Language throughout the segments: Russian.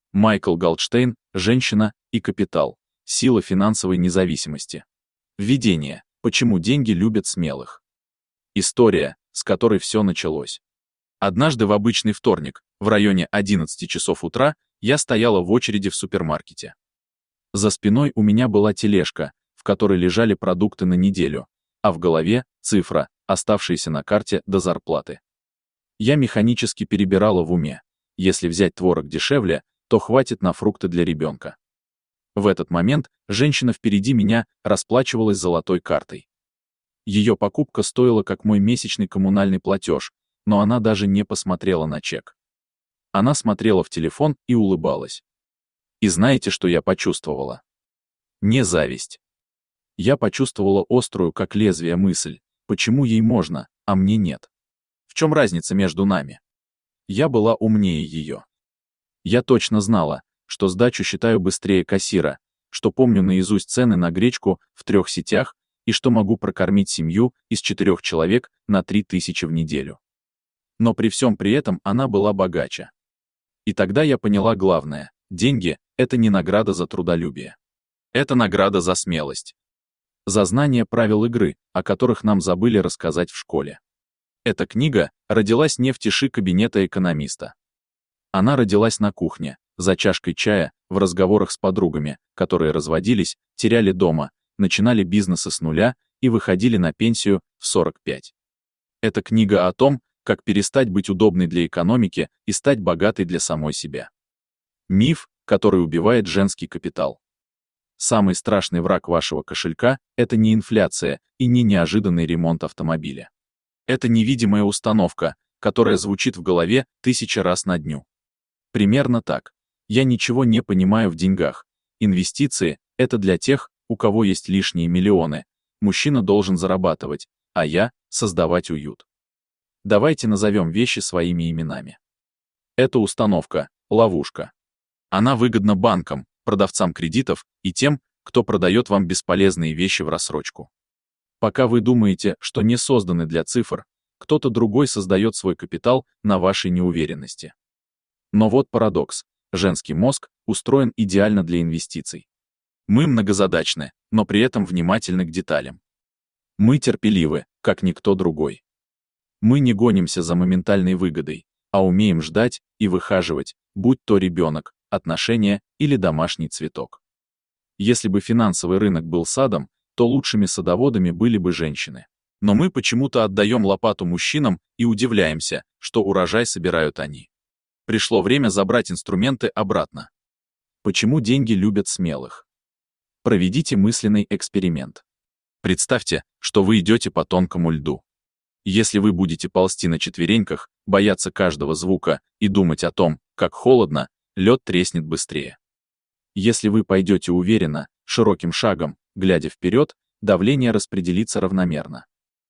Майкл Голдштейн, «Женщина и капитал. Сила финансовой независимости». Введение. Почему деньги любят смелых. История, с которой все началось. Однажды в обычный вторник, в районе 11 часов утра, я стояла в очереди в супермаркете. За спиной у меня была тележка, в которой лежали продукты на неделю, а в голове — цифра, оставшаяся на карте до зарплаты. Я механически перебирала в уме. Если взять творог дешевле, то хватит на фрукты для ребенка. В этот момент женщина впереди меня расплачивалась золотой картой. Ее покупка стоила как мой месячный коммунальный платеж, но она даже не посмотрела на чек. Она смотрела в телефон и улыбалась. И знаете, что я почувствовала? Не зависть. Я почувствовала острую, как лезвие, мысль, почему ей можно, а мне нет. В чем разница между нами? Я была умнее ее. Я точно знала, что сдачу считаю быстрее кассира, что помню наизусть цены на гречку в 3 сетях и что могу прокормить семью из 4 человек на 3000 в неделю. Но при всем при этом она была богаче. И тогда я поняла главное: деньги — это не награда за трудолюбие. Это награда за смелость. За знание правил игры, о которых нам забыли рассказать в школе. Эта книга родилась не в тиши кабинета экономиста. Она родилась на кухне, за чашкой чая, в разговорах с подругами, которые разводились, теряли дома, начинали бизнесы с нуля и выходили на пенсию в 45. Это книга о том, как перестать быть удобной для экономики и стать богатой для самой себя. Миф, который убивает женский капитал. Самый страшный враг вашего кошелька — это не инфляция и не неожиданный ремонт автомобиля. Это невидимая установка, которая звучит в голове 1000 раз на дню. Примерно так. Я ничего не понимаю в деньгах. Инвестиции — это для тех, у кого есть лишние миллионы. Мужчина должен зарабатывать, а я — создавать уют. Давайте назовем вещи своими именами. Это установка, ловушка. Она выгодна банкам, продавцам кредитов и тем, кто продает вам бесполезные вещи в рассрочку. Пока вы думаете, что не созданы для цифр, кто-то другой создает свой капитал на вашей неуверенности. Но вот парадокс. Женский мозг устроен идеально для инвестиций. Мы многозадачны, но при этом внимательны к деталям. Мы терпеливы, как никто другой. Мы не гонимся за моментальной выгодой, а умеем ждать и выхаживать, будь то ребенок, отношения или домашний цветок. Если бы финансовый рынок был садом, то лучшими садоводами были бы женщины. Но мы почему-то отдаем лопату мужчинам и удивляемся, что урожай собирают они. Пришло время забрать инструменты обратно. Почему деньги любят смелых? Проведите мысленный эксперимент. Представьте, что вы идете по тонкому льду. Если вы будете ползти на четвереньках, бояться каждого звука и думать о том, как холодно, лед треснет быстрее. Если вы пойдете уверенно, широким шагом, глядя вперед, давление распределится равномерно.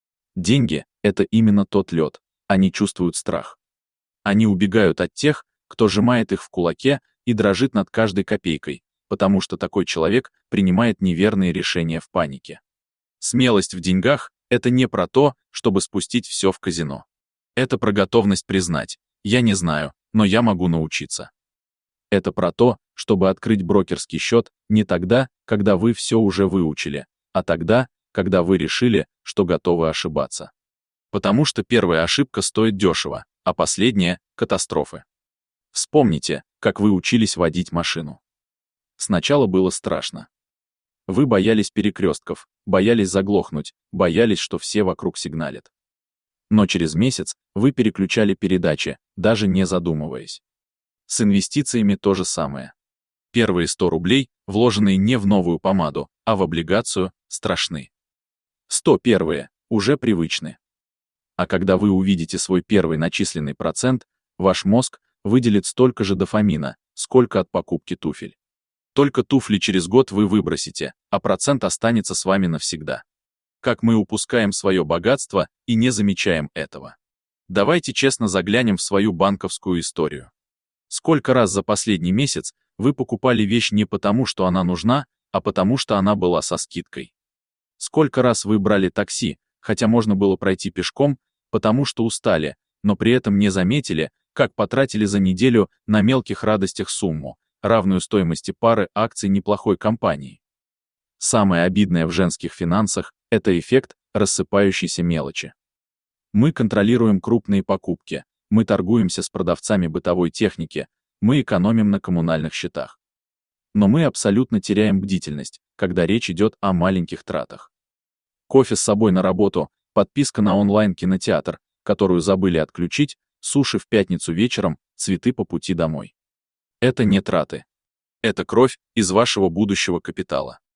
Деньги — это именно тот лед, они чувствуют страх. Они убегают от тех, кто сжимает их в кулаке и дрожит над каждой копейкой, потому что такой человек принимает неверные решения в панике. Смелость в деньгах — это не про то, чтобы спустить все в казино. Это про готовность признать: я не знаю, но я могу научиться. Это про то, чтобы открыть брокерский счет не тогда, когда вы все уже выучили, а тогда, когда вы решили, что готовы ошибаться. Потому что первая ошибка стоит дешево, а последняя — катастрофы. Вспомните, как вы учились водить машину. Сначала было страшно. Вы боялись перекрестков, боялись заглохнуть, боялись, что все вокруг сигналят. Но через месяц вы переключали передачи, даже не задумываясь. С инвестициями то же самое. Первые 100 рублей, вложенные не в новую помаду, а в облигацию, страшны. 100 первые, уже привычны. А когда вы увидите свой первый начисленный процент, ваш мозг выделит столько же дофамина, сколько от покупки туфель. Только туфли через год вы выбросите, а процент останется с вами навсегда. Как мы упускаем свое богатство и не замечаем этого. Давайте честно заглянем в свою банковскую историю. Сколько раз за последний месяц вы покупали вещь не потому, что она нужна, а потому, что она была со скидкой? Сколько раз вы брали такси, хотя можно было пройти пешком, потому что устали, но при этом не заметили, как потратили за неделю на мелких радостях сумму, равную стоимости пары акций неплохой компании. Самое обидное в женских финансах – это эффект рассыпающейся мелочи. Мы контролируем крупные покупки, мы торгуемся с продавцами бытовой техники, мы экономим на коммунальных счетах. Но мы абсолютно теряем бдительность, когда речь идет о маленьких тратах. Кофе с собой на работу, подписка на онлайн-кинотеатр, которую забыли отключить, суши в пятницу вечером, цветы по пути домой. Это не траты. Это кровь из вашего будущего капитала.